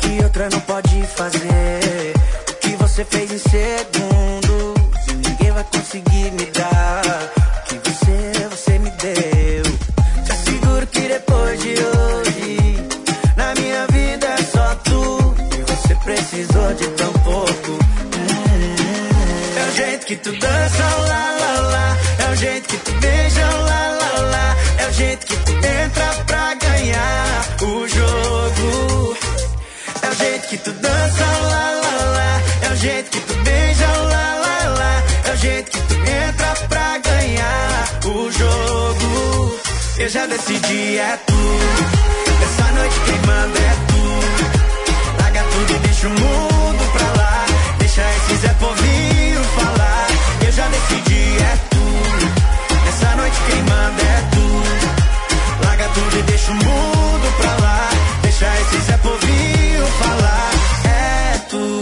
que outra não pode fazer. O que você fez em segundos, ninguém vai conseguir me dar. O que você me deu. Te asseguro que depois de hoje, na minha vida é só tu. E você precisou de tão pouco. É o jeito que tu dança, lá, lá, lá. É o jeito que tu beija, lá, lá, lá. É o jeito que tu entra pra ganhar o jogo. É o jeito que tu dança, lá, lá, lá. É o jeito que tu beija, lá, lá, lá. É o jeito que tu entra pra ganhar o jogo. Eu já decidi, é tu. Essa noite quem manda é tu. Larga tudo e deixa o mundo pra lá. Deixa esse Zé Povinho falar. Eu já decidi, é tu. Essa noite quem manda é tu. Larga tudo e deixa o mundo pra lá. Deixa esse Zé Povinho falar. É tu.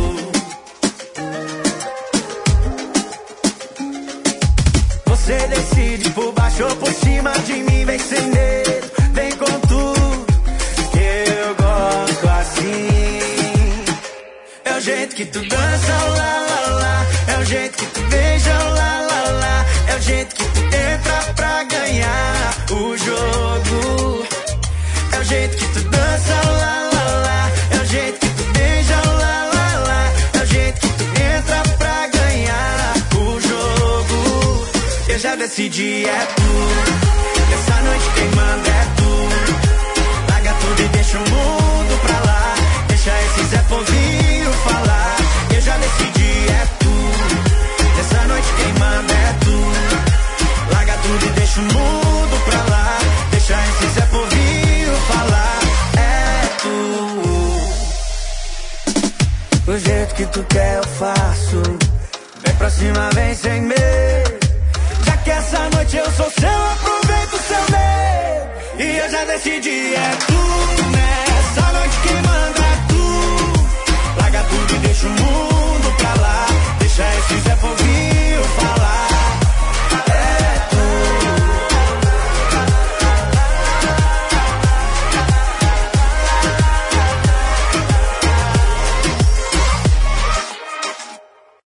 Você decide por baixo ou por cima de mim. Vem sem medo, vem com tudo. Eu gosto assim. É o jeito que tu dança, lá, lá, lá. É o jeito que tu beija, lá, lá, lá. É o jeito que tu entra pra ganhar o jogo. É o jeito que tu dança, lá, lá, lá. É o jeito que tu beija, lá, lá, lá. É o jeito que tu entra pra ganhar o jogo. Eu já decidi, é tu. Essa noite quem manda é tu. Larga tudo e deixa o mundo pra lá. Deixa esse Zé Povinho falar. Eu já decidi, é tu. Essa noite quem manda é tu. Larga tudo e deixa o mundo pra lá. Deixa esse Zé Povinho falar. É tu. O jeito que tu quer eu faço. Vem pra cima, vem sem medo. Já que essa noite eu sou seu, aproveita o seu medo. E eu já decidi, é tu.